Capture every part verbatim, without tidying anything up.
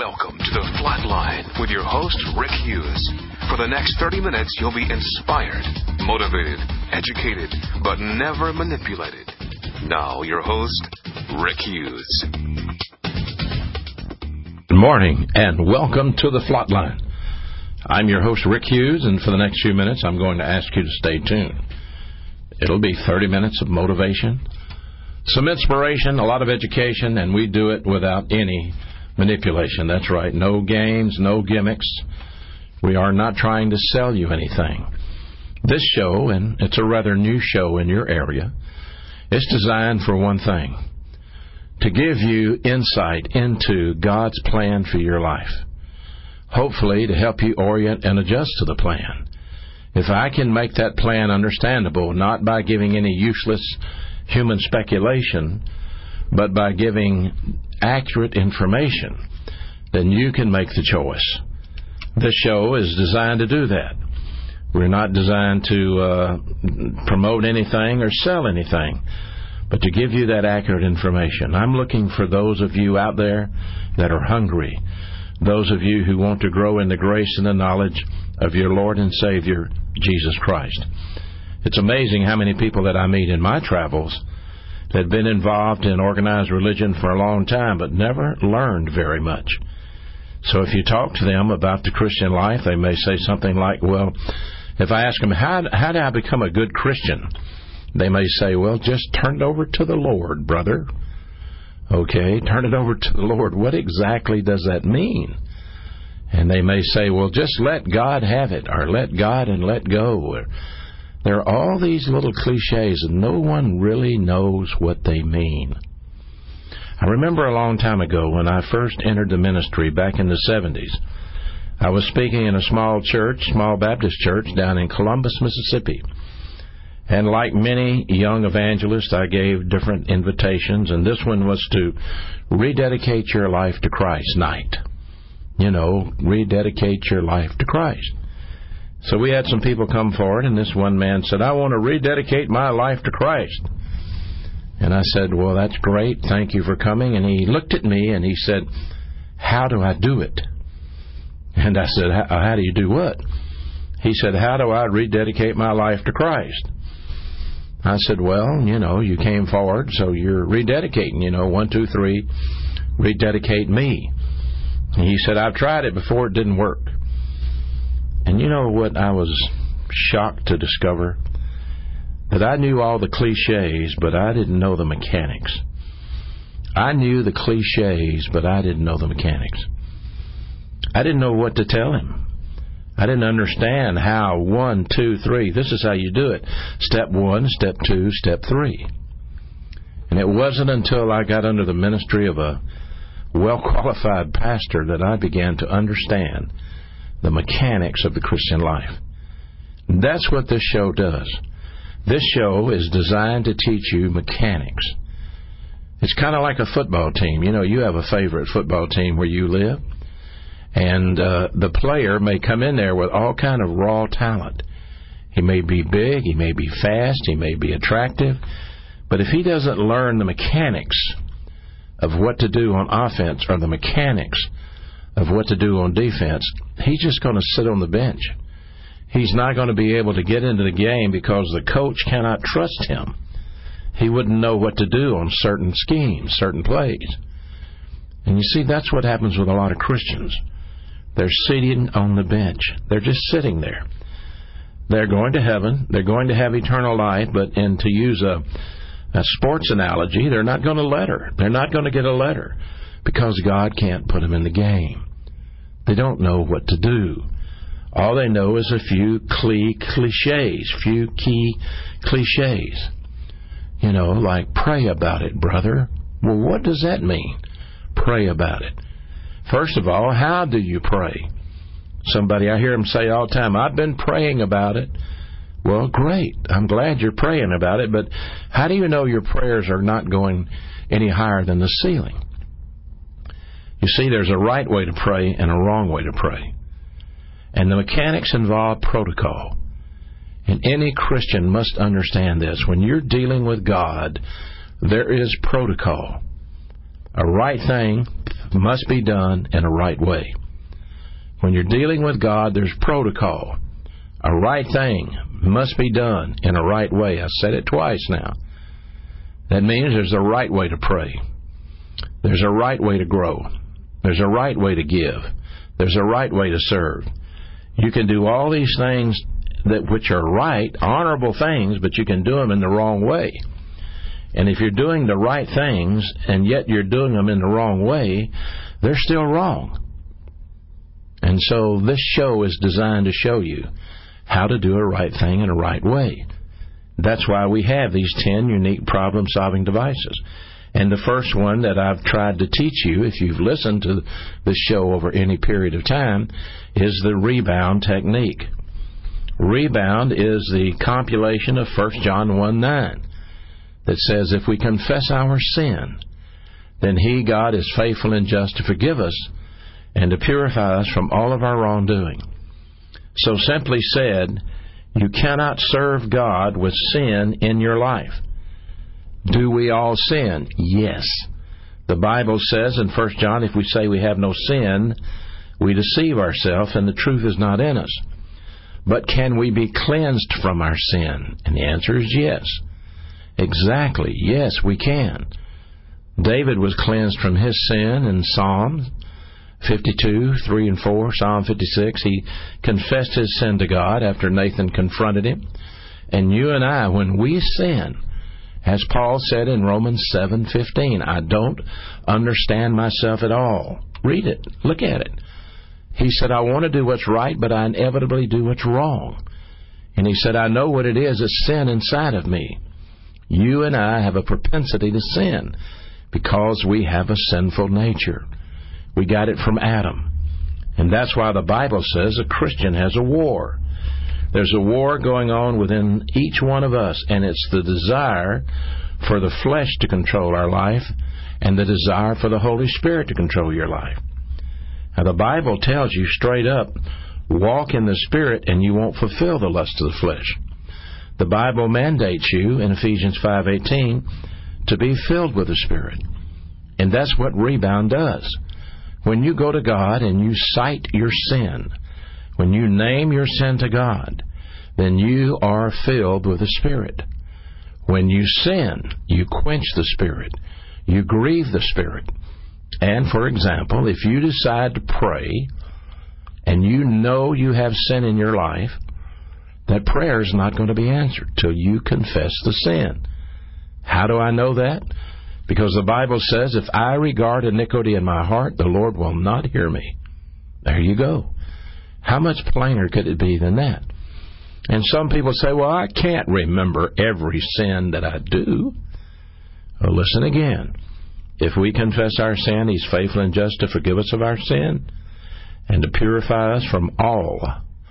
Welcome to the Flatline with your host, Rick Hughes. For the next thirty minutes, you'll be inspired, motivated, educated, but never manipulated. Now, your host, Rick Hughes. Good morning, and welcome to the Flatline. I'm your host, Rick Hughes, and for the next few minutes, I'm going to ask you to stay tuned. It'll be thirty minutes of motivation, some inspiration, a lot of education, and we do it without any manipulation. That's right. No games, no gimmicks. We are not trying to sell you anything. This show, and it's a rather new show in your area, is designed for one thing: to give you insight into God's plan for your life. Hopefully to help you orient and adjust to the plan. If I can make that plan understandable, not by giving any useless human speculation, but by giving accurate information, then you can make the choice. This show is designed to do that. We're not designed to uh, promote anything or sell anything, but to give you that accurate information. I'm looking for those of you out there that are hungry, those of you who want to grow in the grace and the knowledge of your Lord and Savior, Jesus Christ. It's amazing how many people that I meet in my travels that have been involved in organized religion for a long time but never learned very much. So if you talk to them about the Christian life, they may say something like, well, if I ask them, how, how do I become a good Christian? They may say, well, just turn it over to the Lord, brother. Okay, turn it over to the Lord. What exactly does that mean? And they may say, well, just let God have it, or let God and let go. Or, there are all these little cliches, and no one really knows what they mean. I remember a long time ago when I first entered the ministry back in the seventies. I was speaking in a small church, small Baptist church, down in Columbus, Mississippi. And like many young evangelists, I gave different invitations, and this one was to rededicate your life to Christ night. You know, rededicate your life to Christ. So we had some people come forward, and this one man said, I want to rededicate my life to Christ. And I said, well, that's great. Thank you for coming. And he looked at me, and he said, how do I do it? And I said, how do you do what? He said, how do I rededicate my life to Christ? I said, well, you know, you came forward, so you're rededicating, you know, one, two, three, rededicate me. And he said, I've tried it before, it didn't work. And you know what I was shocked to discover? That I knew all the cliches, but I didn't know the mechanics. I knew the cliches, but I didn't know the mechanics. I didn't know what to tell him. I didn't understand how one, two, three, this is how you do it. Step one, step two, step three. And it wasn't until I got under the ministry of a well-qualified pastor that I began to understand the mechanics of the Christian life. That's what this show does. This show is designed to teach you mechanics. It's kind of like a football team. You know, you have a favorite football team where you live, and uh, the player may come in there with all kind of raw talent. He may be big, he may be fast, he may be attractive, but if he doesn't learn the mechanics of what to do on offense or the mechanics of what to do on defense, he's just going to sit on the bench. He's not going to be able to get into the game because the coach cannot trust him. He wouldn't know what to do on certain schemes, certain plays. And you see, that's what happens with a lot of Christians. They're sitting on the bench. They're just sitting there. They're going to heaven. They're going to have eternal life, but and to use a, a sports analogy, they're not going to letter. They're not going to get a letter because God can't put them in the game. They don't know what to do. All they know is a few cliches, few key cliches. You know, like, pray about it, brother. Well, what does that mean? Pray about it. First of all, how do you pray? Somebody, I hear them say all the time, I've been praying about it. Well, great. I'm glad you're praying about it, but how do you know your prayers are not going any higher than the ceiling? You see, there's a right way to pray and a wrong way to pray. And the mechanics involve protocol. And any Christian must understand this. When you're dealing with God, there is protocol. A right thing, must be done in a right way. When you're dealing with God, there's protocol. A right thing must be done in a right way. I said it twice now. That means there's a right way to pray. There's a right way to grow. There's a right way to give. There's a right way to serve. You can do all these things that which are right, honorable things, but you can do them in the wrong way. And if you're doing the right things and yet you're doing them in the wrong way, they're still wrong. And so this show is designed to show you how to do a right thing in a right way. That's why we have these ten unique problem-solving devices. And the first one that I've tried to teach you, if you've listened to the show over any period of time, is the rebound technique. Rebound is the compilation of First John one nine that says, if we confess our sin, then He, God, is faithful and just to forgive us and to purify us from all of our wrongdoing. So simply said, you cannot serve God with sin in your life. Do we all sin? Yes. The Bible says in First John, if we say we have no sin, we deceive ourselves and the truth is not in us. But can we be cleansed from our sin? And the answer is yes. Exactly. Yes, we can. David was cleansed from his sin in Psalm fifty-two, three and four, Psalm fifty-six. He confessed his sin to God after Nathan confronted him. And you and I, when we sin, as Paul said in Romans seven fifteen, I don't understand myself at all. Read it. Look at it. He said, I want to do what's right, but I inevitably do what's wrong. And he said, I know what it is, it's sin inside of me. You and I have a propensity to sin because we have a sinful nature. We got it from Adam. And that's why the Bible says a Christian has a war. There's a war going on within each one of us, and it's the desire for the flesh to control our life and the desire for the Holy Spirit to control your life. Now, the Bible tells you straight up, walk in the Spirit and you won't fulfill the lust of the flesh. The Bible mandates you in Ephesians five eighteen to be filled with the Spirit. And that's what rebound does. When you go to God and you cite your sin, when you name your sin to God, then you are filled with the Spirit. When you sin, you quench the Spirit. You grieve the Spirit. And, for example, if you decide to pray and you know you have sin in your life, that prayer is not going to be answered till you confess the sin. How do I know that? Because the Bible says, if I regard iniquity in my heart, the Lord will not hear me. There you go. How much plainer could it be than that? And some people say, well, I can't remember every sin that I do. Well, listen again. If we confess our sin, He's faithful and just to forgive us of our sin and to purify us from all,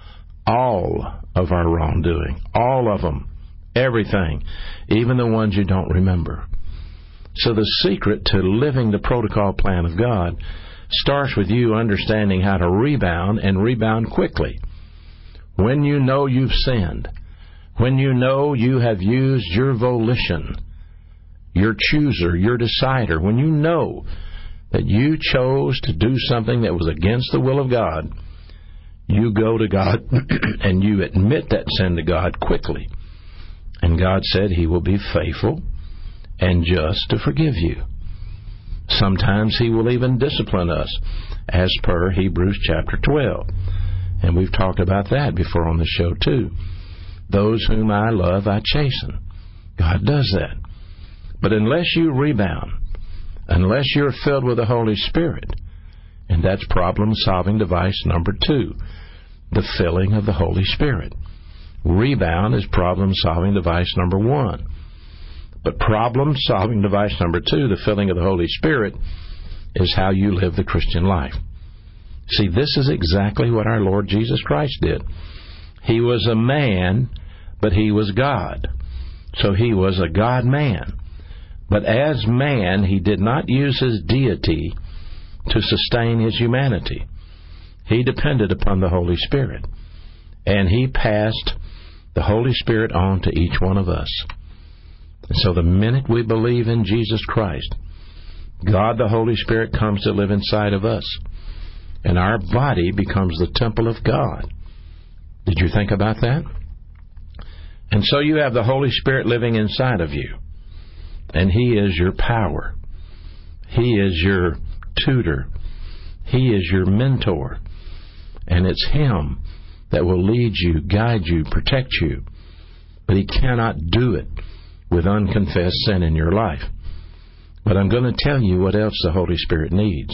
all of our wrongdoing. All of them. Everything. Even the ones you don't remember. So the secret to living the protocol plan of God starts with you understanding how to rebound and rebound quickly. When you know you've sinned, when you know you have used your volition, your chooser, your decider, when you know that you chose to do something that was against the will of God, you go to God and you admit that sin to God quickly. And God said He will be faithful and just to forgive you. Sometimes He will even discipline us, as per Hebrews chapter twelve. And we've talked about that before on the show, too. Those whom I love, I chasten. God does that. But unless you rebound, unless you're filled with the Holy Spirit, and that's problem-solving device number two, the filling of the Holy Spirit. Rebound is problem-solving device number one. But problem-solving device number two, the filling of the Holy Spirit, is how you live the Christian life. See, this is exactly what our Lord Jesus Christ did. He was a man, but He was God. So He was a God-man. But as man, He did not use His deity to sustain His humanity. He depended upon the Holy Spirit. And He passed the Holy Spirit on to each one of us. And so the minute we believe in Jesus Christ, God the Holy Spirit comes to live inside of us, and our body becomes the temple of God. Did you think about that? And so you have the Holy Spirit living inside of you, and He is your power. He is your tutor. He is your mentor, and it's Him that will lead you, guide you, protect you. But He cannot do it with unconfessed sin in your life. But I'm going to tell you what else the Holy Spirit needs.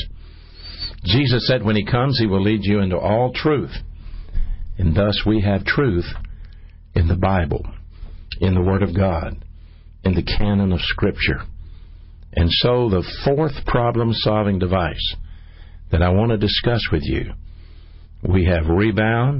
Jesus said when He comes, He will lead you into all truth. And thus we have truth in the Bible, in the Word of God, in the canon of Scripture. And so the fourth problem-solving device that I want to discuss with you, we have rebound,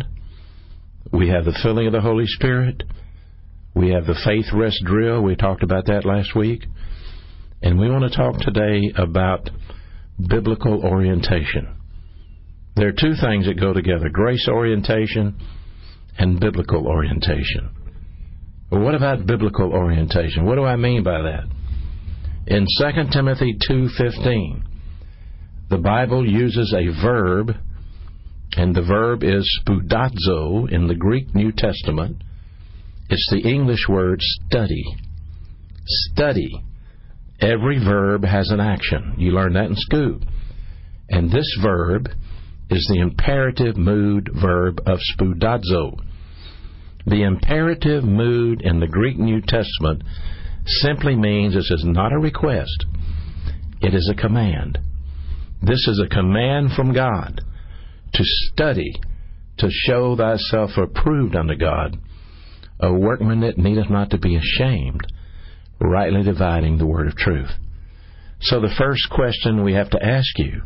we have the filling of the Holy Spirit, we have the faith rest drill. We talked about that last week. And we want to talk today about biblical orientation. There are two things that go together, grace orientation and biblical orientation. Well, what about biblical orientation? What do I mean by that? In Second Timothy two fifteen, the Bible uses a verb, and the verb is spoudazo in the Greek New Testament. It's the English word study. Study. Every verb has an action. You learn that in school. And this verb is the imperative mood verb of spoudazo. The imperative mood in the Greek New Testament simply means this is not a request. It is a command. This is a command from God to study, to show thyself approved unto God, a workman that needeth not to be ashamed, rightly dividing the word of truth. So the first question we have to ask you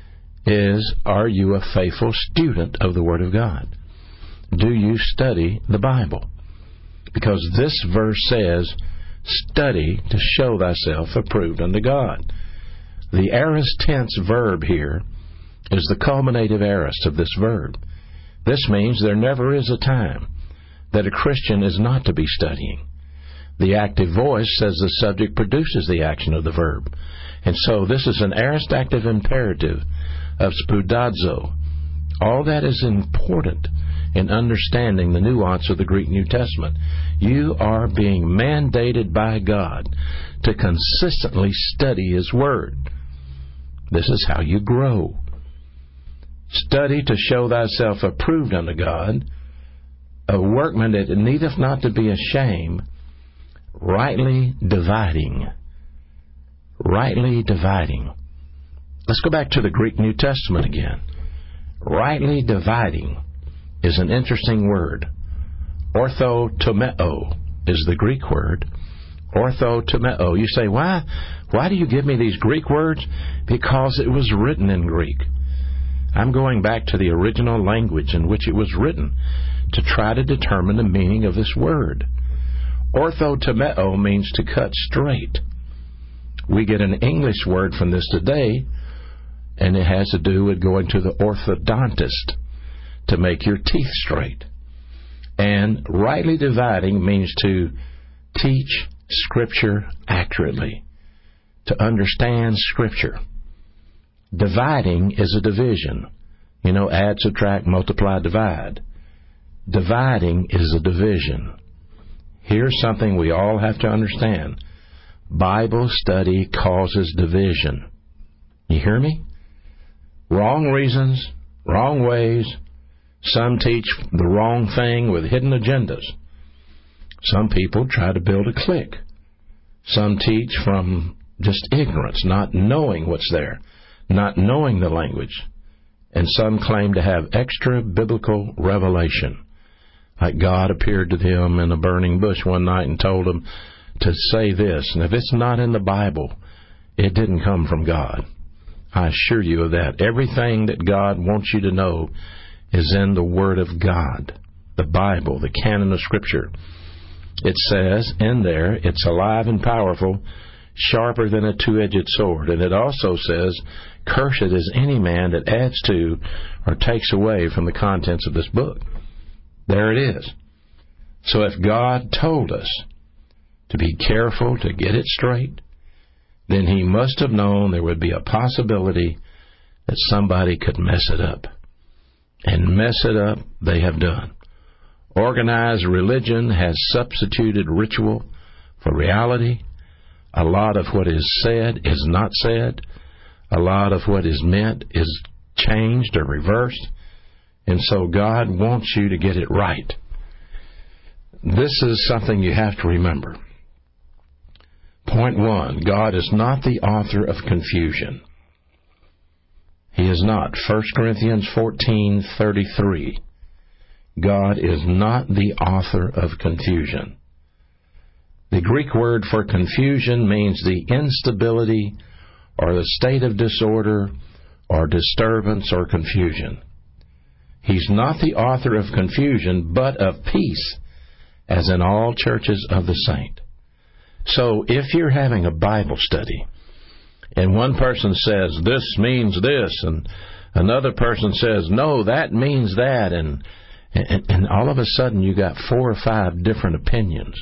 is, are you a faithful student of the Word of God? Do you study the Bible? Because this verse says, study to show thyself approved unto God. The aorist tense verb here is the culminative aorist of this verb. This means there never is a time that a Christian is not to be studying. The active voice says the subject produces the action of the verb. And so this is an aorist active imperative of spoudazo. All that is important in understanding the nuance of the Greek New Testament. You are being mandated by God to consistently study His Word. This is how you grow. Study to show thyself approved unto God, a workman that needeth not to be ashamed, rightly dividing. Rightly dividing. Let's go back to the Greek New Testament again. Rightly dividing is an interesting word. Orthotomeo is the Greek word. Orthotomeo. You say, why? Why do you give me these Greek words? Because it was written in Greek. I'm going back to the original language in which it was written to try to determine the meaning of this word. Orthotomeo means to cut straight. We get an English word from this today, and it has to do with going to the orthodontist to make your teeth straight. And rightly dividing means to teach Scripture accurately, to understand Scripture. Dividing is a division. You know, add, subtract, multiply, divide. Dividing is a division. Here's something we all have to understand. Bible study causes division. You hear me? Wrong reasons, wrong ways. Some teach the wrong thing with hidden agendas. Some people try to build a clique. Some teach from just ignorance, not knowing what's there, not knowing the language. And some claim to have extra biblical revelation, like God appeared to them in a burning bush one night and told them to say this. And if it's not in the Bible, it didn't come from God. I assure you of that. Everything that God wants you to know is in the Word of God, the Bible, the canon of Scripture. It says in there, it's alive and powerful, sharper than a two-edged sword. And it also says, cursed is any man that adds to or takes away from the contents of this book. There it is. So if God told us to be careful to get it straight, then he must have known there would be a possibility that somebody could mess it up. And mess it up they have done. Organized religion has substituted ritual for reality. A lot of what is said is not said. A lot of what is meant is changed or reversed. And so God wants you to get it right. This is something you have to remember. Point one, God is not the author of confusion. He is not. First Corinthians fourteen thirty-three. God is not the author of confusion. The Greek word for confusion means the instability or the state of disorder or disturbance or confusion. He's not the author of confusion, but of peace, as in all churches of the saint. So if you're having a Bible study, and one person says, this means this, and another person says, no, that means that, and, and, and all of a sudden you got four or five different opinions.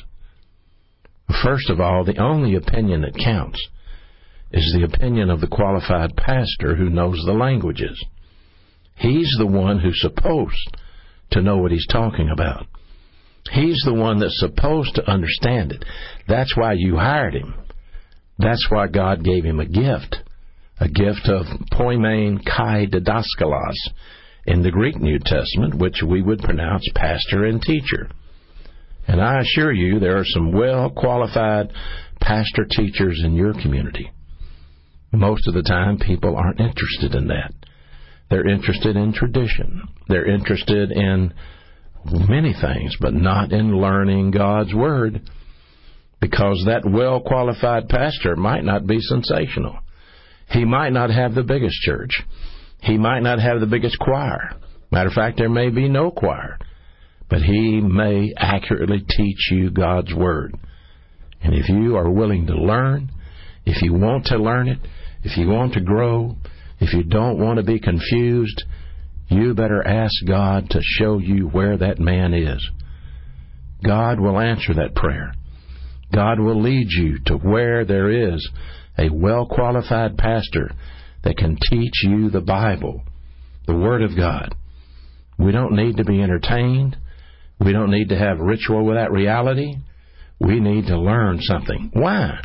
First of all, the only opinion that counts is the opinion of the qualified pastor who knows the languages. He's the one who's supposed to know what he's talking about. He's the one that's supposed to understand it. That's why you hired him. That's why God gave him a gift, a gift of poimen kai didaskalos in the Greek New Testament, which we would pronounce pastor and teacher. And I assure you there are some well-qualified pastor teachers in your community. Most of the time people aren't interested in that. They're interested in tradition. They're interested in many things, but not in learning God's Word, because that well-qualified pastor might not be sensational. He might not have the biggest church. He might not have the biggest choir. Matter of fact, there may be no choir, but he may accurately teach you God's Word. And if you are willing to learn, if you want to learn it, if you want to grow, if you don't want to be confused, you better ask God to show you where that man is. God will answer that prayer. God will lead you to where there is a well-qualified pastor that can teach you the Bible, the Word of God. We don't need to be entertained. We don't need to have ritual without reality. We need to learn something. Why?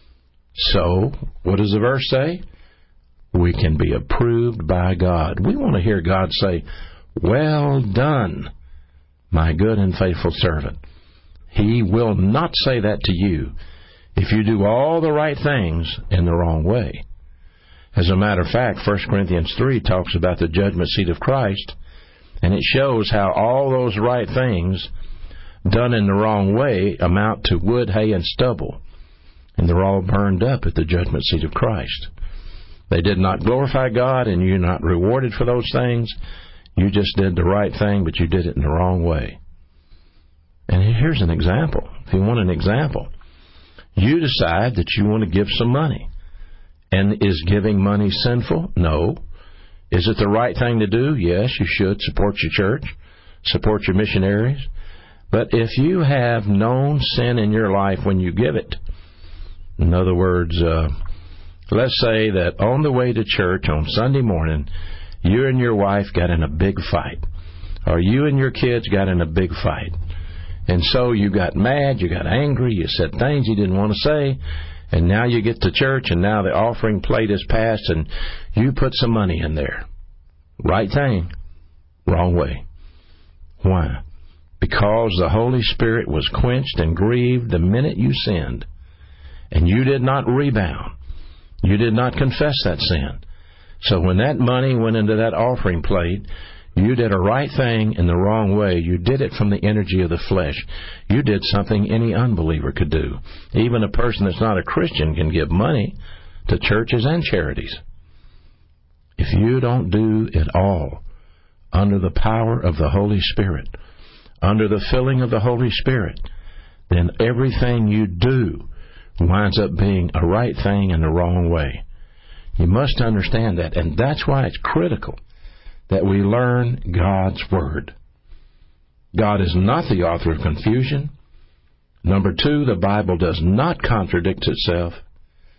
So, what does the verse say? We can be approved by God. We want to hear God say, well done, my good and faithful servant. He will not say that to you if you do all the right things in the wrong way. As a matter of fact, First Corinthians three talks about the judgment seat of Christ, and it shows how all those right things done in the wrong way amount to wood, hay, and stubble, and they're all burned up at the judgment seat of Christ. They did not glorify God, and you're not rewarded for those things. You just did the right thing, but you did it in the wrong way. And here's an example. If you want an example, you decide that you want to give some money. And is giving money sinful? No. Is it the right thing to do? Yes, you should support your church, support your missionaries. But if you have known sin in your life when you give it, in other words, uh, let's say that on the way to church on Sunday morning, you and your wife got in a big fight, or you and your kids got in a big fight. And so you got mad, you got angry, you said things you didn't want to say, and now you get to church, and now the offering plate is passed, and you put some money in there. Right thing, wrong way. Why? Because the Holy Spirit was quenched and grieved the minute you sinned, and you did not rebound. You did not confess that sin. So when that money went into that offering plate, you did a right thing in the wrong way. You did it from the energy of the flesh. You did something any unbeliever could do. Even a person that's not a Christian can give money to churches and charities. If you don't do it all under the power of the Holy Spirit, under the filling of the Holy Spirit, then everything you do winds up being a right thing in the wrong way. You must understand that, and that's why it's critical that we learn God's Word. God is not the author of confusion. Number two, the Bible does not contradict itself.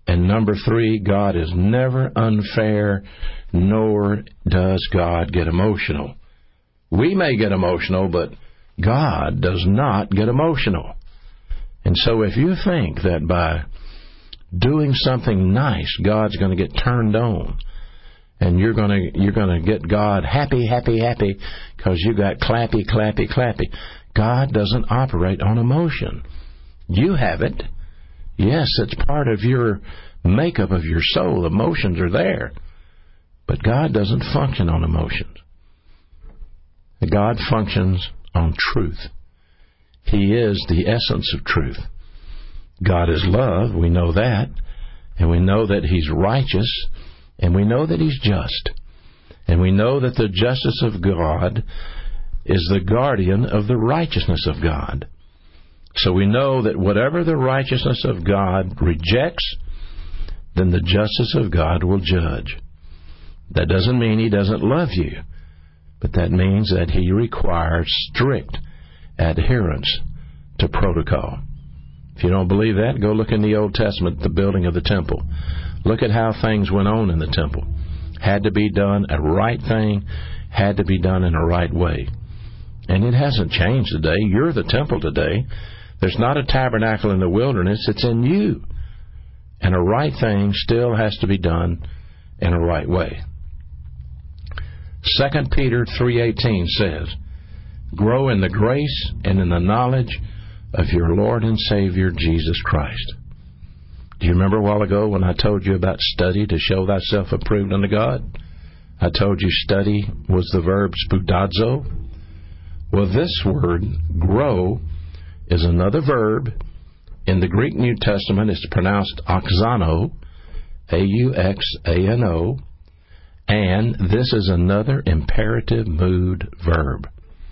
And number three, God is never unfair, nor does God get emotional. We may get emotional, but God does not get emotional. And so if you think that by doing something nice, God's going to get turned on, and you're going to you're going to get God happy, happy, happy because you got clappy, clappy, clappy. God doesn't operate on emotion. You have it. Yes, it's part of your makeup of your soul. Emotions are there. But God doesn't function on emotions. God functions on truth. He is the essence of truth. God is love. We know that. And we know that He's righteous. And we know that He's just. And we know that the justice of God is the guardian of the righteousness of God. So we know that whatever the righteousness of God rejects, then the justice of God will judge. That doesn't mean He doesn't love you, but that means that He requires strict adherence to protocol. If you don't believe that, go look in the Old Testament, the building of the temple. Look at how things went on in the temple. Had to be done a right thing, had to be done in a right way. And it hasn't changed today. You're the temple today. There's not a tabernacle in the wilderness. It's in you. And a right thing still has to be done in a right way. Second Peter three eighteen says, grow in the grace and in the knowledge of your Lord and Savior, Jesus Christ. Do you remember a while ago when I told you about study to show thyself approved unto God? I told you study was the verb spoudazo. Well, this word, grow, is another verb. In the Greek New Testament, it's pronounced auxano, A U X A N O, and this is another imperative mood verb.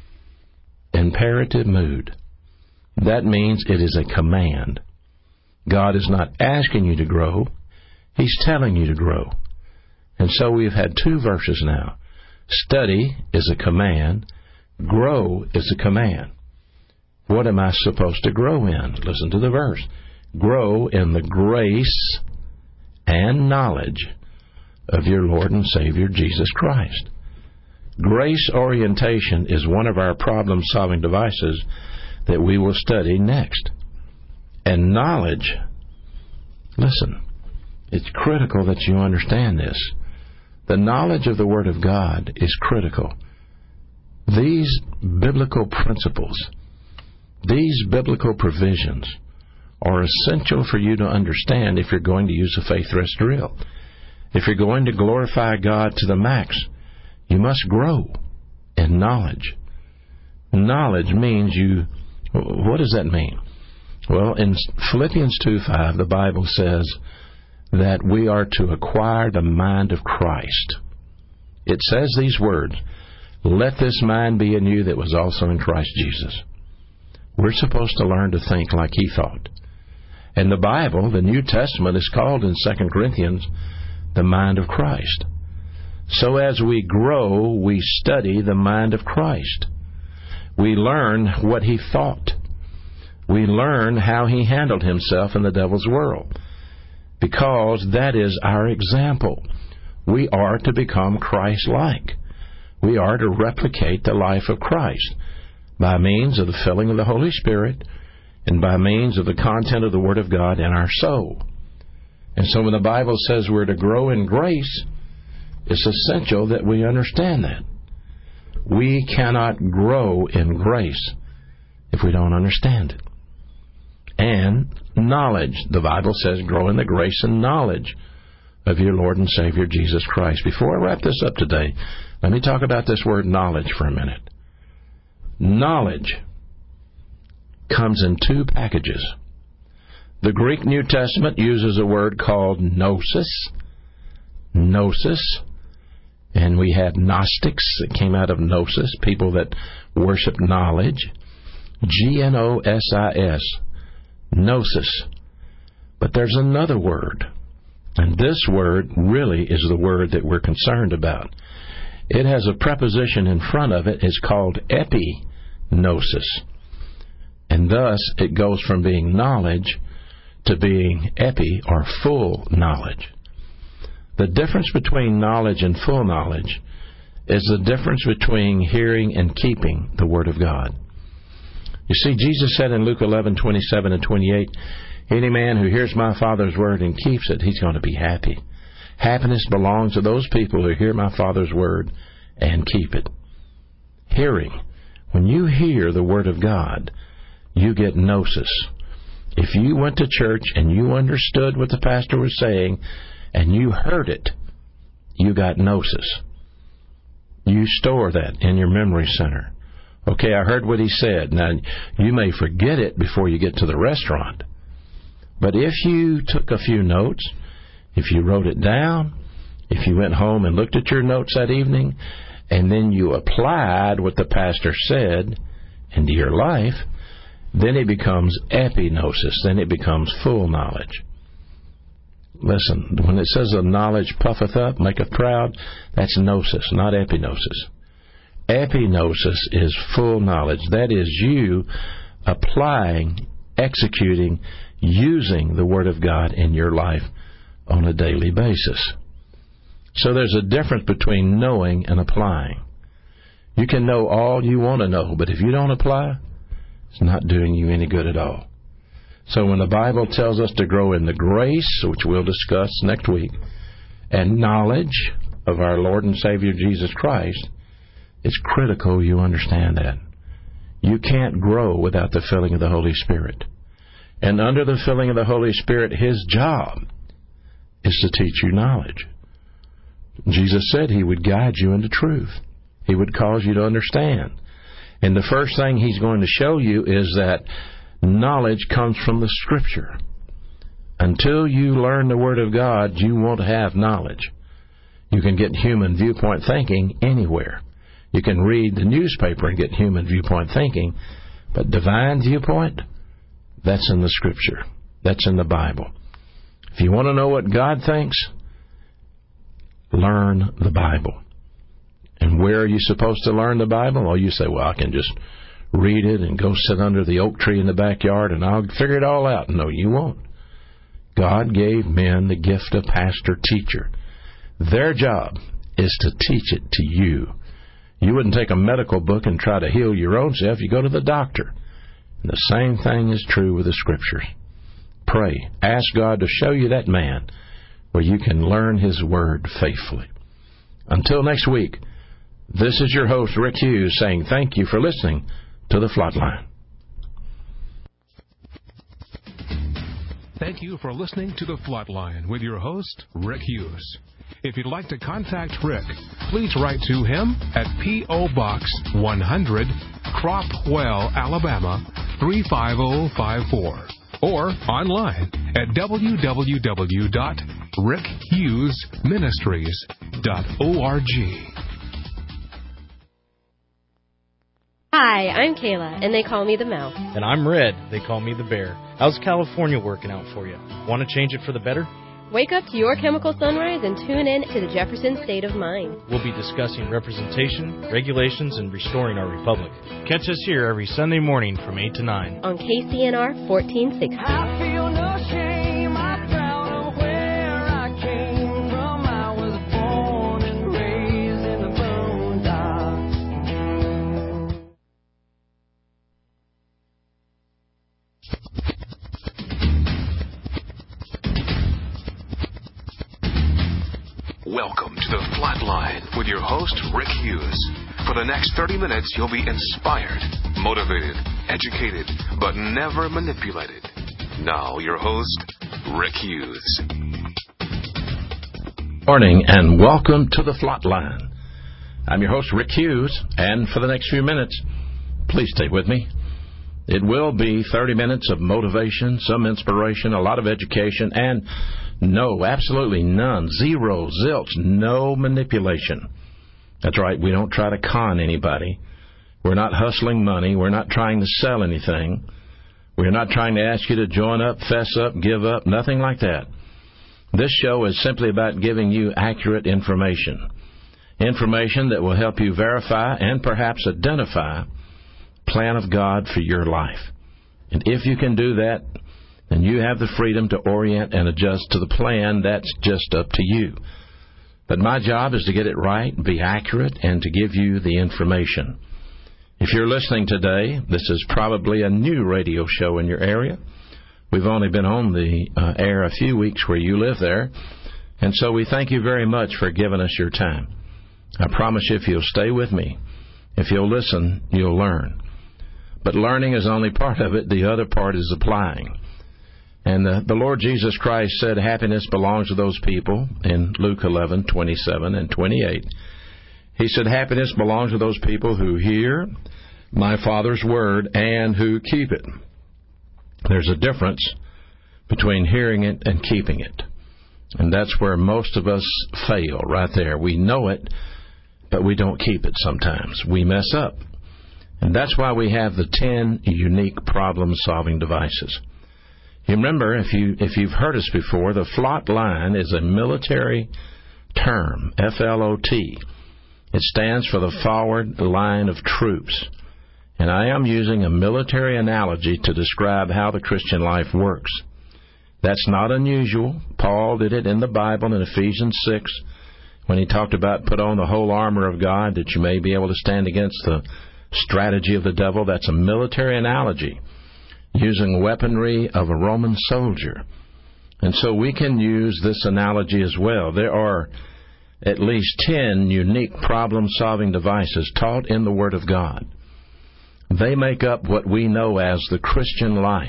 Imperative mood. That means it is a command. God is not asking you to grow. He's telling you to grow. And so we've had two verses now. Study is a command. Grow is a command. What am I supposed to grow in? Listen to the verse. Grow in the grace and knowledge of your Lord and Savior, Jesus Christ. Grace orientation is one of our problem-solving devices that we will study next. And knowledge, listen, it's critical that you understand this. The knowledge of the Word of God is critical. These biblical principles, these biblical provisions are essential for you to understand if you're going to use a faith rest drill. If you're going to glorify God to the max, you must grow in knowledge. Knowledge means you... What does that mean? Well, in Philippians two five, the Bible says that we are to acquire the mind of Christ. It says these words, let this mind be in you that was also in Christ Jesus. We're supposed to learn to think like He thought. And the Bible, the New Testament, is called in Second Corinthians the mind of Christ. So as we grow, we study the mind of Christ. We learn what He thought. We learn how He handled Himself in the devil's world. Because that is our example. We are to become Christ-like. We are to replicate the life of Christ by means of the filling of the Holy Spirit and by means of the content of the Word of God in our soul. And so when the Bible says we're to grow in grace, it's essential that we understand that. We cannot grow in grace if we don't understand it. And knowledge. The Bible says grow in the grace and knowledge of your Lord and Savior Jesus Christ. Before I wrap this up today, let me talk about this word knowledge for a minute. Knowledge comes in two packages. The Greek New Testament uses a word called gnosis. Gnosis. And we had Gnostics that came out of Gnosis, people that worship knowledge. G N O S I S. Gnosis. But there's another word. And this word really is the word that we're concerned about. It has a preposition in front of it. It's called epignosis. And thus, it goes from being knowledge to being epi, or full knowledge. The difference between knowledge and full knowledge is the difference between hearing and keeping the Word of God. You see, Jesus said in Luke eleven, twenty-seven and twenty-eight, any man who hears my Father's Word and keeps it, he's going to be happy. Happiness belongs to those people who hear my Father's Word and keep it. Hearing. When you hear the Word of God, you get gnosis. If you went to church and you understood what the pastor was saying and you heard it, you got gnosis. You store that in your memory center. Okay, I heard what he said. Now, you may forget it before you get to the restaurant. But if you took a few notes, if you wrote it down, if you went home and looked at your notes that evening, and then you applied what the pastor said into your life, then it becomes epignosis. Then it becomes full knowledge. Listen, when it says of knowledge puffeth up, maketh proud, that's gnosis, not epignosis. Epignosis is full knowledge. That is you applying, executing, using the Word of God in your life on a daily basis. So there's a difference between knowing and applying. You can know all you want to know, but if you don't apply, it's not doing you any good at all. So when the Bible tells us to grow in the grace, which we'll discuss next week, and knowledge of our Lord and Savior Jesus Christ, it's critical you understand that. You can't grow without the filling of the Holy Spirit. And under the filling of the Holy Spirit, His job is to teach you knowledge. Jesus said He would guide you into truth. He would cause you to understand. And the first thing He's going to show you is that knowledge comes from the Scripture. Until you learn the Word of God, you won't have knowledge. You can get human viewpoint thinking anywhere. You can read the newspaper and get human viewpoint thinking, but divine viewpoint, that's in the Scripture. That's in the Bible. If you want to know what God thinks, learn the Bible. And where are you supposed to learn the Bible? Oh, you say, well, I can just read it and go sit under the oak tree in the backyard and I'll figure it all out. No, you won't. God gave men the gift of pastor, teacher. Their job is to teach it to you. You wouldn't take a medical book and try to heal your own self. You go to the doctor. And the same thing is true with the Scriptures. Pray. Ask God to show you that man where you can learn His Word faithfully. Until next week, this is your host, Rick Hughes, saying thank you for listening to The Flatline. Thank you for listening to The Flatline with your host, Rick Hughes. If you'd like to contact Rick, please write to him at P O. Box one hundred, Cropwell, Alabama three five zero five four, or online at w w w dot rick hughes ministries dot org. Hi, I'm Kayla, and they call me the Mouse. And I'm Red. They call me the Bear. How's California working out for you? Want to change it for the better? Wake up to your chemical sunrise and tune in to the Jefferson State of Mind. We'll be discussing representation, regulations, and restoring our republic. Catch us here every Sunday morning from eight to nine. On K C N R fourteen sixty. I feel no shame. I'm proud of where I came from. I was born and raised in the boondocks. Welcome to The Flatline with your host, Rick Hughes. For the next thirty minutes, you'll be inspired, motivated, educated, but never manipulated. Now, your host, Rick Hughes. Morning and welcome to The Flatline. I'm your host, Rick Hughes, and for the next few minutes, please stay with me. It will be thirty minutes of motivation, some inspiration, a lot of education, and no, absolutely none, zero, zilch, no manipulation. That's right, we don't try to con anybody. We're not hustling money. We're not trying to sell anything. We're not trying to ask you to join up, fess up, give up, nothing like that. This show is simply about giving you accurate information, information that will help you verify and perhaps identify the plan of God for your life. And if you can do that, then you have the freedom to orient and adjust to the plan. That's just up to you. But my job is to get it right, be accurate, and to give you the information. If you're listening today, this is probably a new radio show in your area. We've only been on the uh, air a few weeks where you live there, and so we thank you very much for giving us your time. I promise you, if you'll stay with me, if you'll listen, you'll learn. But learning is only part of it. The other part is applying. And the, the Lord Jesus Christ said happiness belongs to those people in Luke eleven, twenty-seven and twenty-eight. He said happiness belongs to those people who hear my Father's word and who keep it. There's a difference between hearing it and keeping it. And that's where most of us fail, right there. We know it, but we don't keep it sometimes. We mess up. And that's why we have the ten unique problem-solving devices. You remember, if, you, if you've heard us before, the FLOT line is a military term, F L O T. It stands for the Forward Line of Troops. And I am using a military analogy to describe how the Christian life works. That's not unusual. Paul did it in the Bible in Ephesians six when he talked about put on the whole armor of God that you may be able to stand against the strategy of the devil. That's a military analogy using weaponry of a Roman soldier. And so we can use this analogy as well. There are at least ten unique problem-solving devices taught in the Word of God. They make up what we know as the Christian life.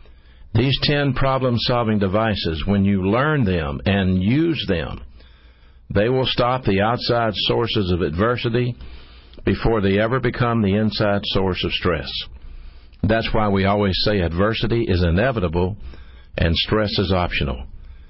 These ten problem-solving devices, when you learn them and use them, they will stop the outside sources of adversity before they ever become the inside source of stress. That's why we always say adversity is inevitable and stress is optional.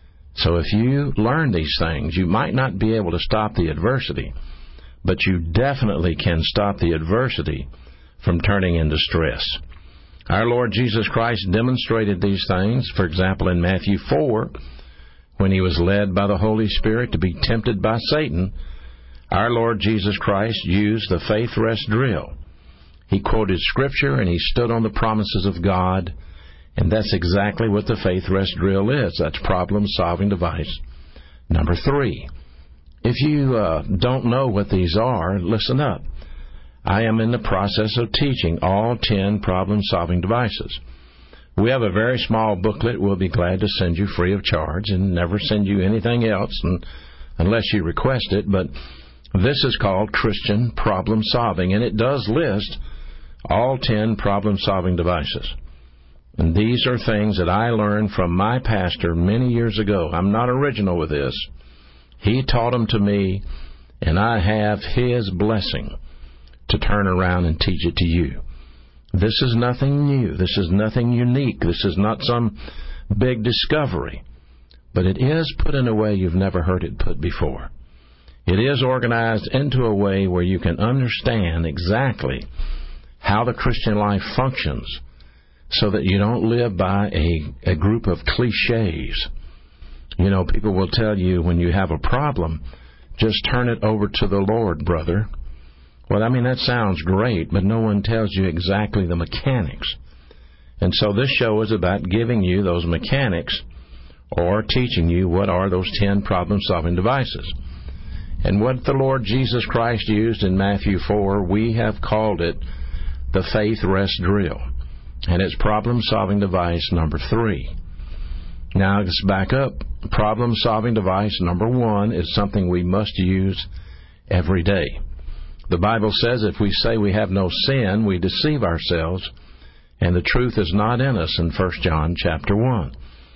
So if you learn these things, you might not be able to stop the adversity, but you definitely can stop the adversity from turning into stress. Our Lord Jesus Christ demonstrated these things, for example, in Matthew four, when he was led by the Holy Spirit to be tempted by Satan. Our Lord Jesus Christ used the faith rest drill. He quoted Scripture and he stood on the promises of God, and that's exactly what the faith rest drill is. That's problem-solving device number three. If you uh, don't know what these are, listen up. I am in the process of teaching all ten problem-solving devices. We have a very small booklet we'll be glad to send you free of charge and never send you anything else and, unless you request it. But this is called Christian Problem Solving, and it does list all ten problem-solving devices. And these are things that I learned from my pastor many years ago. I'm not original with this. He taught them to me, and I have his blessing to turn around and teach it to you. This is nothing new. This is nothing unique. This is not some big discovery. But it is put in a way you've never heard it put before. It is organized into a way where you can understand exactly how the Christian life functions so that you don't live by a, a group of cliches. You know, people will tell you when you have a problem, just turn it over to the Lord, brother. Well, I mean, that sounds great, but no one tells you exactly the mechanics. And so this show is about giving you those mechanics or teaching you what are those ten problem-solving devices. And what the Lord Jesus Christ used in Matthew four, we have called it the faith rest drill. And it's problem-solving device number three. Now, let's back up. Problem-solving device number one is something we must use every day. The Bible says if we say we have no sin, we deceive ourselves, and the truth is not in us in First John chapter one.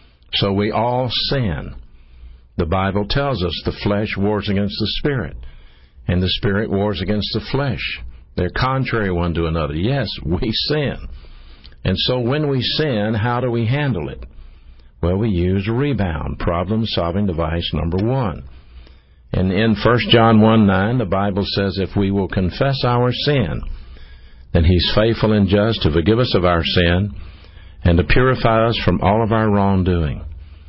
So we all sin. The Bible tells us the flesh wars against the spirit, and the spirit wars against the flesh. They're contrary one to another. Yes, we sin. And so when we sin, how do we handle it? Well, we use rebound, problem-solving device number one. And in First John one nine, the Bible says if we will confess our sin, then He's faithful and just to forgive us of our sin and to purify us from all of our wrongdoing.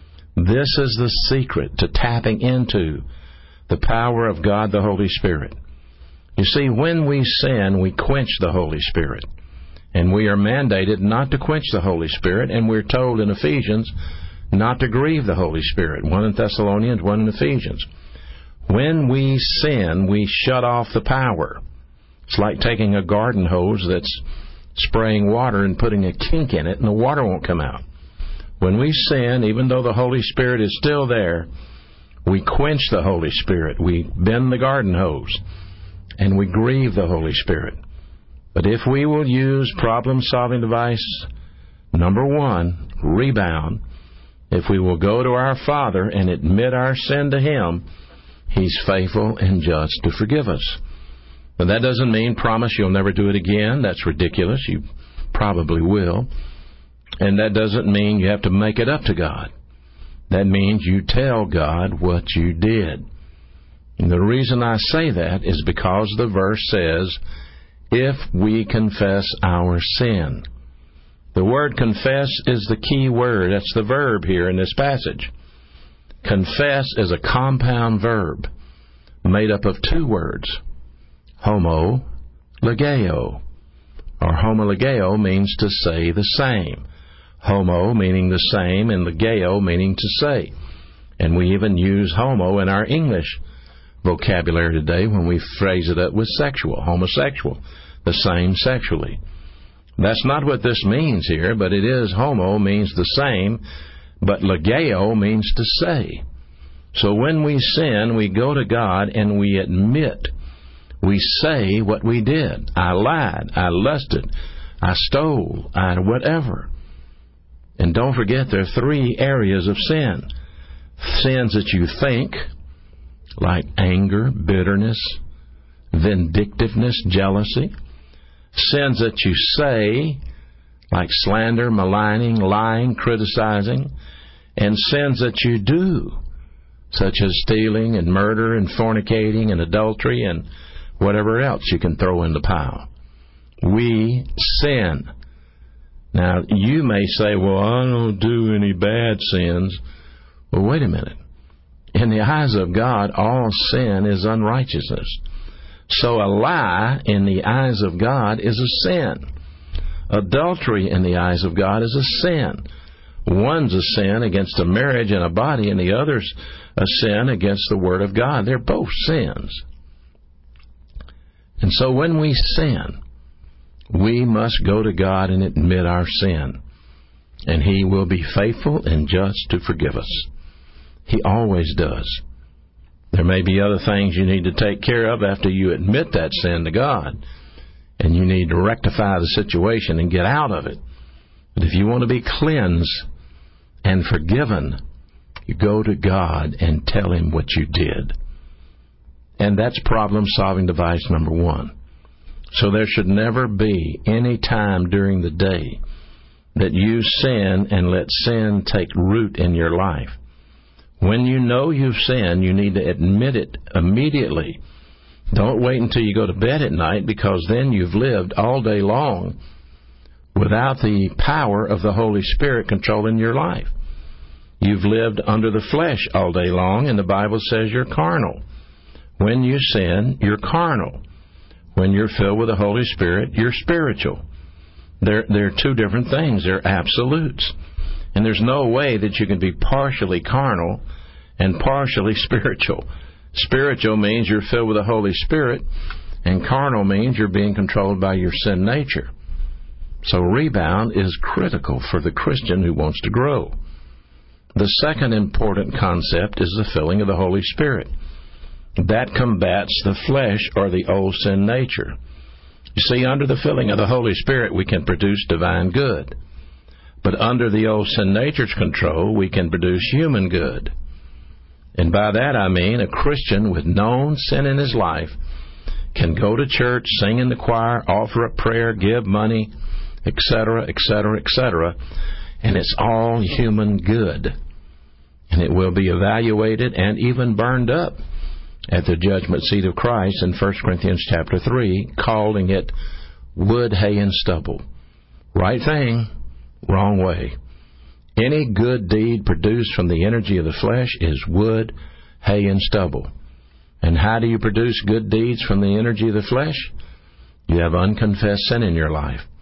This is the secret to tapping into the power of God the Holy Spirit. You see, when we sin, we quench the Holy Spirit. And we are mandated not to quench the Holy Spirit, and we're told in Ephesians not to grieve the Holy Spirit, one in Thessalonians, one in Ephesians. When we sin, we shut off the power. It's like taking a garden hose that's spraying water and putting a kink in it, and the water won't come out. When we sin, even though the Holy Spirit is still there, we quench the Holy Spirit. We bend the garden hose, and we grieve the Holy Spirit. But if we will use problem-solving device number one, rebound, if we will go to our Father and admit our sin to Him, He's faithful and just to forgive us. But that doesn't mean promise you'll never do it again. That's ridiculous. You probably will. And that doesn't mean you have to make it up to God. That means you tell God what you did. And the reason I say that is because the verse says, if we confess our sin. The word confess is the key word. That's the verb here in this passage. Confess is a compound verb made up of two words. Homo, legeo. Or homologeo means to say the same. Homo meaning the same and legeo meaning to say. And we even use homo in our English vocabulary today when we phrase it up with sexual, homosexual, the same sexually. That's not what this means here, but it is homo means the same, but legeo means to say. So when we sin, we go to God and we admit, we say what we did. I lied, I lusted, I stole, I whatever. And don't forget there are three areas of sin. Sins that you think, like anger, bitterness, vindictiveness, jealousy. Sins that you say, like slander, maligning, lying, criticizing. And sins that you do, such as stealing and murder and fornicating and adultery and whatever else you can throw in the pile. We sin. Now, you may say, well, I don't do any bad sins. Well, wait a minute. In the eyes of God, all sin is unrighteousness. So a lie in the eyes of God is a sin. Adultery in the eyes of God is a sin. One's a sin against a marriage and a body, and the other's a sin against the Word of God. They're both sins. And so when we sin, we must go to God and admit our sin. And He will be faithful and just to forgive us. He always does. There may be other things you need to take care of after you admit that sin to God. And you need to rectify the situation and get out of it. But if you want to be cleansed and forgiven, you go to God and tell Him what you did. And that's problem-solving device number one. So there should never be any time during the day that you sin and let sin take root in your life. When you know you've sinned, you need to admit it immediately. Don't wait until you go to bed at night, because then you've lived all day long without the power of the Holy Spirit controlling your life. You've lived under the flesh all day long, and the Bible says you're carnal. When you sin, you're carnal. When you're filled with the Holy Spirit, you're spiritual. They're, they're two different things. They're absolutes. And there's no way that you can be partially carnal and partially spiritual. Spiritual means you're filled with the Holy Spirit, and carnal means you're being controlled by your sin nature. So rebound is critical for the Christian who wants to grow. The second important concept is the filling of the Holy Spirit. That combats the flesh or the old sin nature. You see, under the filling of the Holy Spirit, we can produce divine good. But under the old sin nature's control, we can produce human good. And by that I mean a Christian with known sin in his life can go to church, sing in the choir, offer up prayer, give money, et cetera, et cetera, et cetera, and it's all human good. And it will be evaluated and even burned up at the judgment seat of Christ in First Corinthians chapter three, calling it wood, hay, and stubble. Right thing, wrong way. Any good deed produced from the energy of the flesh is wood, hay, and stubble. And how do you produce good deeds from the energy of the flesh? You have unconfessed sin in your life.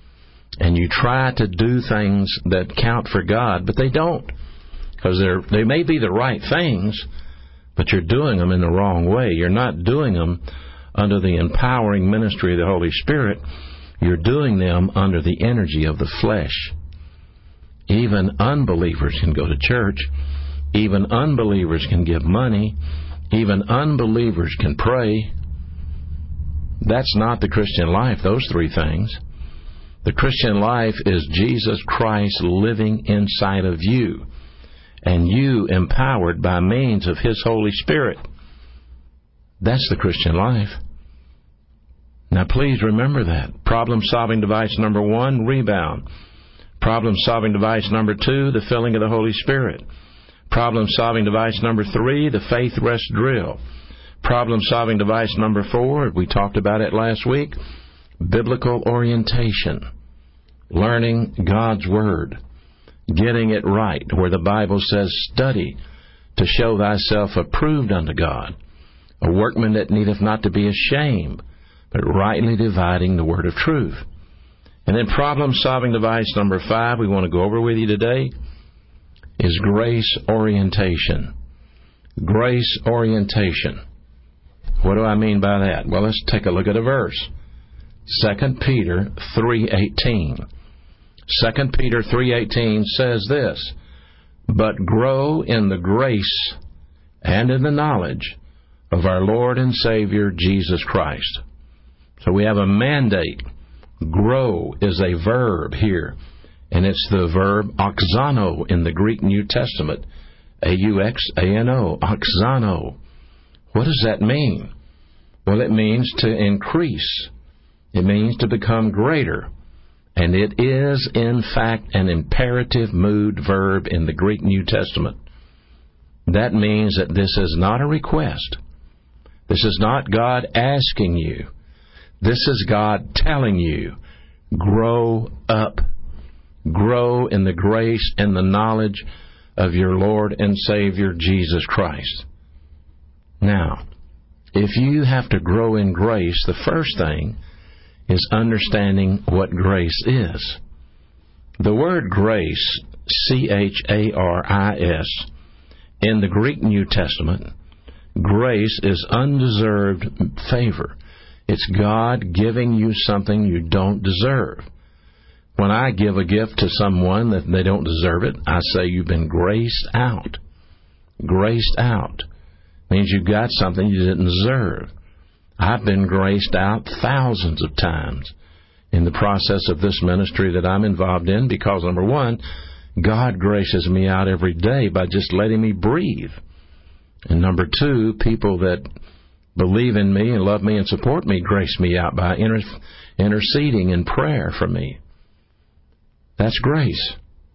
and you try to do things that count for God, but they don't. Because they're, they may be the right things, but you're doing them in the wrong way. You're not doing them under the empowering ministry of the Holy Spirit. You're doing them under the energy of the flesh. Even unbelievers can go to church. Even unbelievers can give money. Even unbelievers can pray. That's not the Christian life, those three things. The Christian life is Jesus Christ living inside of you, and you empowered by means of His Holy Spirit. That's the Christian life. Now, please remember that. Problem-solving device number one, rebound. Problem-solving device number two, the filling of the Holy Spirit. Problem-solving device number three, the faith rest drill. Problem-solving device number four, we talked about it last week, biblical orientation. Learning God's Word. Getting it right, where the Bible says, study to show thyself approved unto God, a workman that needeth not to be ashamed, but rightly dividing the word of truth. And then problem-solving device number five we want to go over with you today is grace orientation. Grace orientation. What do I mean by that? Well, let's take a look at a verse. Second Peter three eighteen. Second Peter three eighteen says this, but grow in the grace and in the knowledge of our Lord and Savior Jesus Christ. So we have a mandate. Grow is a verb here, and it's the verb auxano in the Greek New Testament. A U X A N O, auxano. What does that mean? Well, it means to increase. It means to become greater. And it is, in fact, an imperative mood verb in the Greek New Testament. That means that this is not a request. This is not God asking you. This is God telling you, grow up. Grow in the grace and the knowledge of your Lord and Savior, Jesus Christ. Now, if you have to grow in grace, the first thing is understanding what grace is. The word grace, C H A R I S, in the Greek New Testament, grace is undeserved favor. It's God giving you something you don't deserve. When I give a gift to someone that they don't deserve it, I say you've been graced out. Graced out means you got something you didn't deserve. I've been graced out thousands of times in the process of this ministry that I'm involved in because, number one, God graces me out every day by just letting me breathe. And number two, people that believe in me and love me and support me grace me out by inter- interceding in prayer for me. That's grace.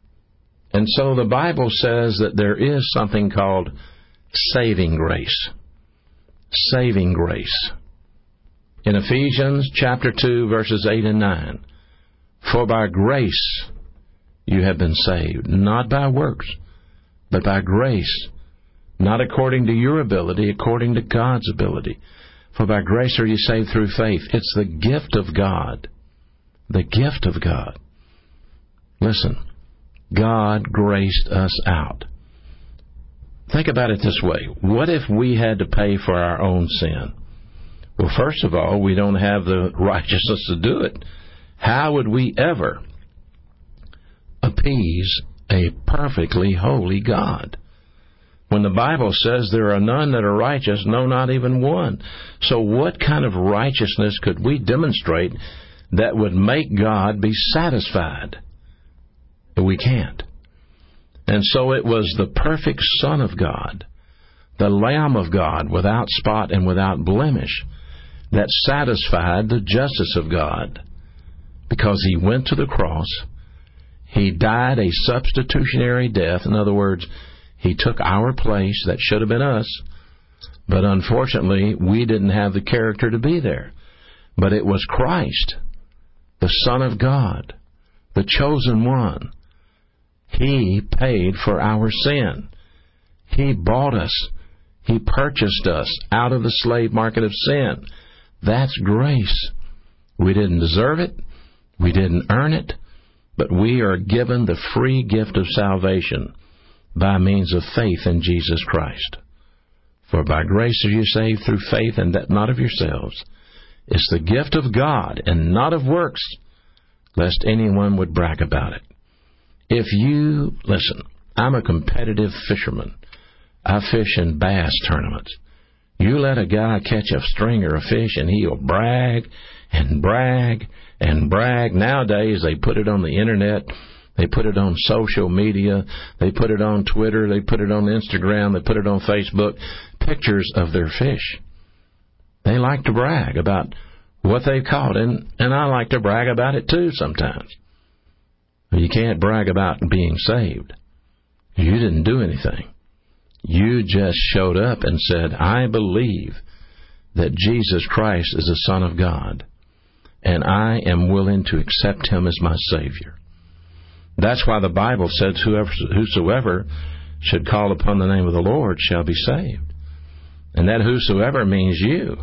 And so the Bible says that there is something called saving grace. Saving grace. In Ephesians chapter two, verses eight and nine, for by grace you have been saved, not by works, but by grace, not according to your ability, according to God's ability. For by grace are you saved through faith. It's the gift of God. The gift of God. Listen, God graced us out. Think about it this way. What if we had to pay for our own sin? Well, first of all, we don't have the righteousness to do it. How would we ever appease a perfectly holy God? When the Bible says there are none that are righteous, no, not even one. So what kind of righteousness could we demonstrate that would make God be satisfied? We can't. And so it was the perfect Son of God, the Lamb of God, without spot and without blemish, that satisfied the justice of God. Because He went to the cross, He died a substitutionary death. In other words, He took our place that should have been us, but unfortunately, we didn't have the character to be there. But it was Christ, the Son of God, the chosen one. He paid for our sin. He bought us. He purchased us out of the slave market of sin. That's grace. We didn't deserve it. We didn't earn it. but we are given the free gift of salvation by means of faith in Jesus Christ. For by grace are you saved through faith, and that not of yourselves. It's the gift of God, and not of works, lest anyone would brag about it. If you, listen, I'm a competitive fisherman. I fish in bass tournaments. You let a guy catch a stringer of fish, and he'll brag and brag and brag. Nowadays, they put it on the internet. They put it on social media. They put it on Twitter. They put it on Instagram. They put it on Facebook. Pictures of their fish. They like to brag about what they've caught, and, and I like to brag about it too sometimes. You can't brag about being saved. You didn't do anything. You just showed up and said, I believe that Jesus Christ is the Son of God, and I am willing to accept Him as my Savior. That's why the Bible says, whoever, whosoever should call upon the name of the Lord shall be saved. And that whosoever means you.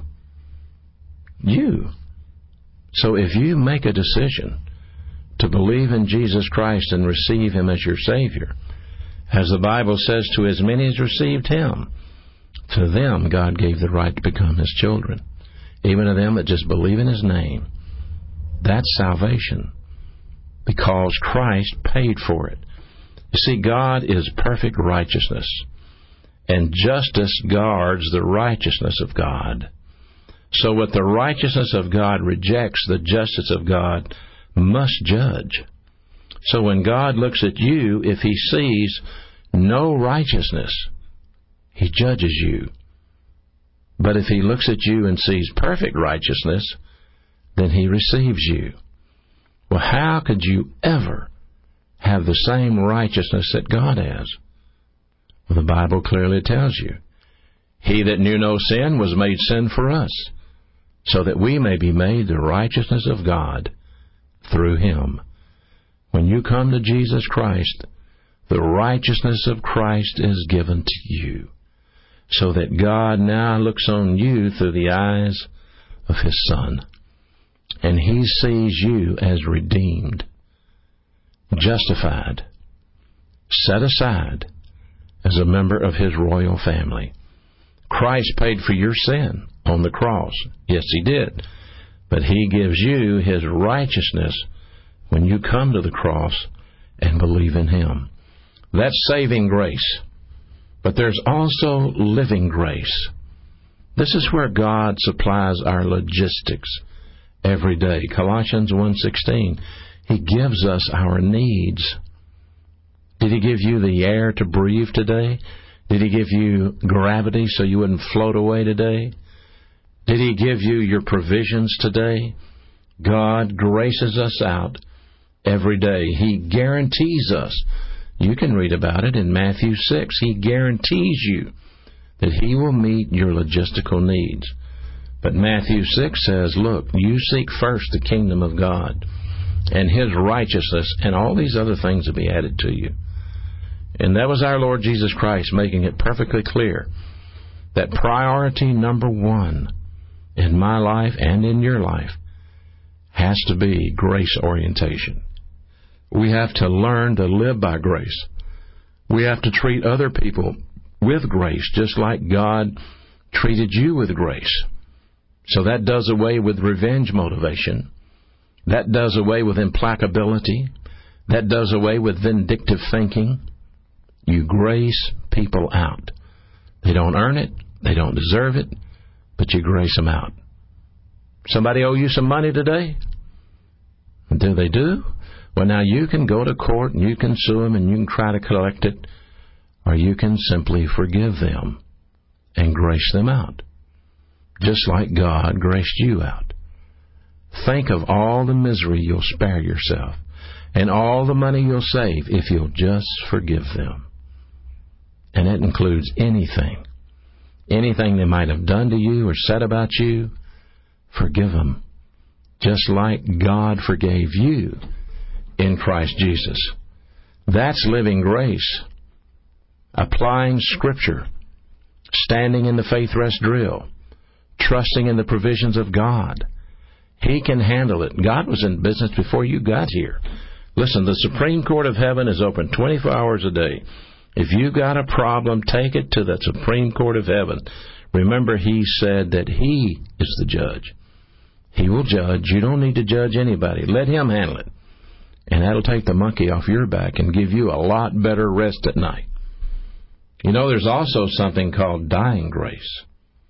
You. So if you make a decision to believe in Jesus Christ and receive Him as your Savior, as the Bible says, to as many as received Him, to them God gave the right to become His children, even to them that just believe in His name. That's salvation, because Christ paid for it. You see, God is perfect righteousness, and justice guards the righteousness of God. So what the righteousness of God rejects, the justice of God must judge. So when God looks at you, if He sees no righteousness, He judges you. But if He looks at you and sees perfect righteousness, then He receives you. Well, how could you ever have the same righteousness that God has? Well, the Bible clearly tells you, He that knew no sin was made sin for us, so that we may be made the righteousness of God through Him. When you come to Jesus Christ, the righteousness of Christ is given to you, so that God now looks on you through the eyes of His Son, and He sees you as redeemed, justified, set aside as a member of His royal family. Christ paid for your sin on the cross. Yes, He did. But He gives you His righteousness when you come to the cross and believe in Him. That's saving grace. But there's also living grace. This is where God supplies our logistics every day. Colossians one sixteen, He gives us our needs. Did He give you the air to breathe today? Did He give you gravity so you wouldn't float away today? Did He give you your provisions today? God graces us out every day. He guarantees us. You can read about it in Matthew six. He guarantees you that He will meet your logistical needs. But Matthew six says, look, you seek first the kingdom of God and His righteousness, and all these other things will be added to you. And that was our Lord Jesus Christ making it perfectly clear that priority number one in my life and in your life has to be grace orientation. We have to learn to live by grace. We have to treat other people with grace, just like God treated you with grace. So that does away with revenge motivation. That does away with implacability. That does away with vindictive thinking. You grace people out. They don't earn it. They don't deserve it. But you grace them out. Somebody owe you some money today? Do they do? Well, now you can go to court and you can sue them and you can try to collect it, or you can simply forgive them and grace them out, just like God graced you out. Think of all the misery you'll spare yourself and all the money you'll save if you'll just forgive them. And that includes anything. Anything they might have done to you or said about you, forgive them, just like God forgave you in Christ Jesus. That's living grace. Applying Scripture, standing in the faith rest drill, trusting in the provisions of God. He can handle it. God was in business before you got here. Listen, the Supreme Court of Heaven is open twenty-four hours a day. If you've got a problem, take it to the Supreme Court of Heaven. Remember, He said that He is the judge. He will judge. You don't need to judge anybody. Let Him handle it. And that'll take the monkey off your back and give you a lot better rest at night. You know, there's also something called dying grace.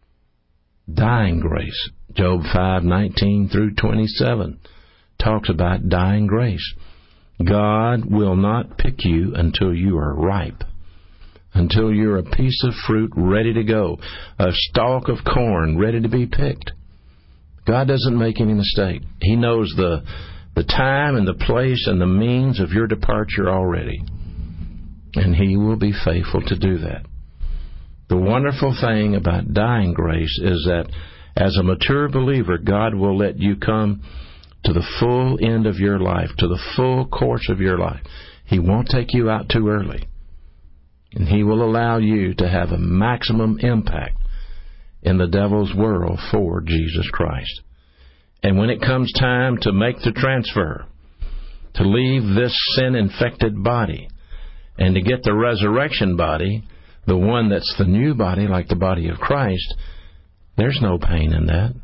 Dying grace. Job five nineteen through twenty-seven talks about dying grace. God will not pick you until you are ripe, until you're a piece of fruit ready to go, a stalk of corn ready to be picked. God doesn't make any mistake. He knows the the time and the place and the means of your departure already. And He will be faithful to do that. The wonderful thing about dying grace is that as a mature believer, God will let you come to the full end of your life, to the full course of your life. He won't take you out too early. And He will allow you to have a maximum impact in the devil's world for Jesus Christ. And when it comes time to make the transfer, to leave this sin-infected body, and to get the resurrection body, the one that's the new body, like the body of Christ, there's no pain in that.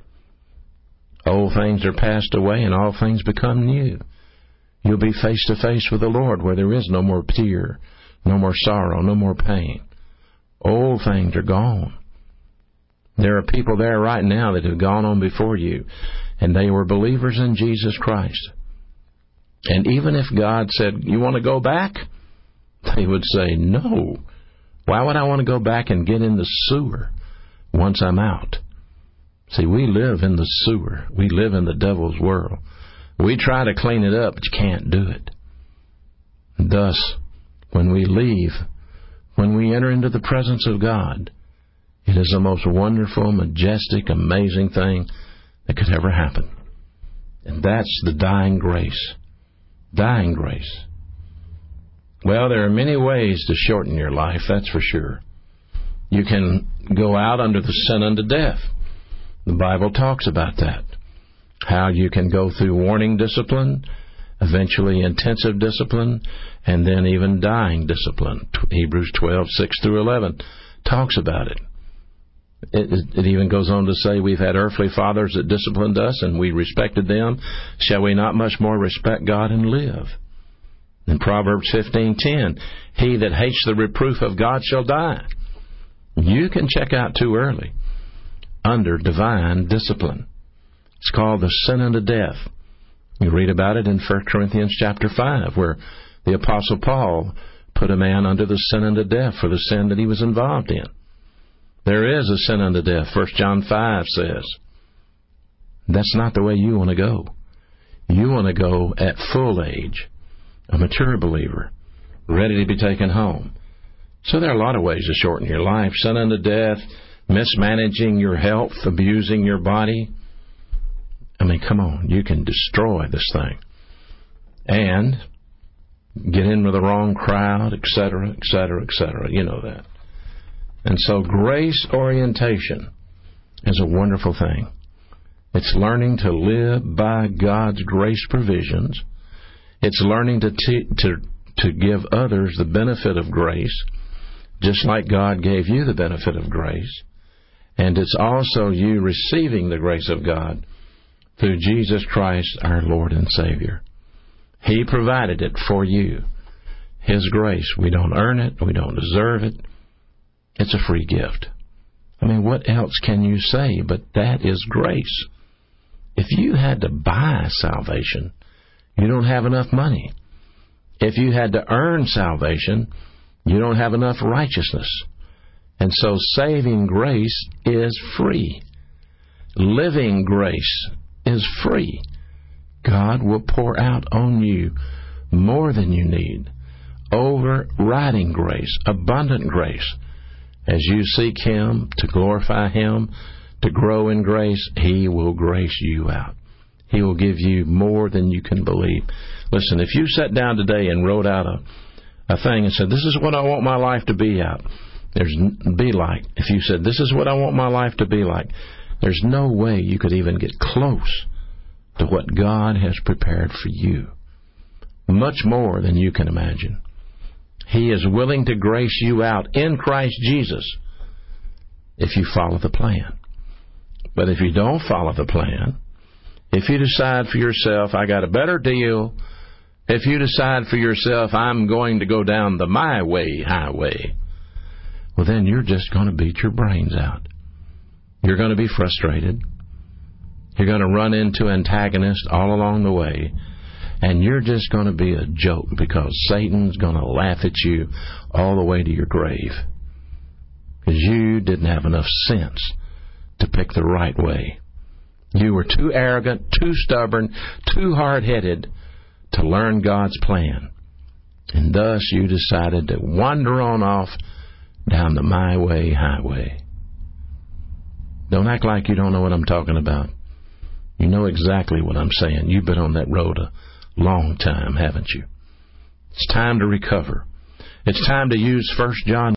Old things are passed away, and all things become new. You'll be face to face with the Lord, where there is no more tear, no more sorrow, no more pain. Old things are gone. There are people there right now that have gone on before you, and they were believers in Jesus Christ. And even if God said, you want to go back? They would say, no. Why would I want to go back and get in the sewer once I'm out? See, we live in the sewer. We live in the devil's world. We try to clean it up, but you can't do it. Thus, when we leave, when we enter into the presence of God, it is the most wonderful, majestic, amazing thing that could ever happen. And that's the dying grace. Dying grace. Well, there are many ways to shorten your life, that's for sure. You can go out under the sin unto death. The Bible talks about that. How you can go through warning discipline, eventually intensive discipline, and then even dying discipline. Hebrews twelve, six through eleven talks about it. It, it even goes on to say, we've had earthly fathers that disciplined us, and we respected them. Shall we not much more respect God and live? In Proverbs fifteen ten, he that hates the reproof of God shall die. You can check out too early under divine discipline. It's called the sin unto death. You read about it in First Corinthians chapter five, where the Apostle Paul put a man under the sin unto death for the sin that he was involved in. There is a sin unto death, First John five says. That's not the way you want to go. You want to go at full age, a mature believer, ready to be taken home. So there are a lot of ways to shorten your life. Sin unto death, mismanaging your health, abusing your body. I mean, come on, you can destroy this thing. And get in with the wrong crowd, et cetera, et cetera, et cetera. You know that. And so grace orientation is a wonderful thing. It's learning to live by God's grace provisions. It's learning to te- to to give others the benefit of grace, just like God gave you the benefit of grace. And it's also you receiving the grace of God through Jesus Christ, our Lord and Savior. He provided it for you. His grace. We don't earn it. We don't deserve it. It's a free gift. I mean, what else can you say but that is grace? If you had to buy salvation, you don't have enough money. If you had to earn salvation, you don't have enough righteousness. And so saving grace is free. Living grace is free. God will pour out on you more than you need. Overriding grace, abundant grace. As you seek Him, to glorify Him, to grow in grace, He will grace you out. He will give you more than you can believe. Listen, if you sat down today and wrote out a, a thing and said, this is what I want my life to be out, there's be like. If you said, this is what I want my life to be like, there's no way you could even get close to what God has prepared for you. much more than you can imagine. He is willing to grace you out in Christ Jesus if you follow the plan. But if you don't follow the plan, if you decide for yourself, I got a better deal, if you decide for yourself, I'm going to go down the my way highway, well, then you're just going to beat your brains out. You're going to be frustrated. You're going to run into antagonists all along the way. And you're just going to be a joke because Satan's going to laugh at you all the way to your grave. Because you didn't have enough sense to pick the right way. You were too arrogant, too stubborn, too hard-headed to learn God's plan. And thus you decided to wander on off down the my way highway. Don't act like you don't know what I'm talking about. You know exactly what I'm saying. You've been on that road a long time, haven't you? It's time to recover. It's time to use First John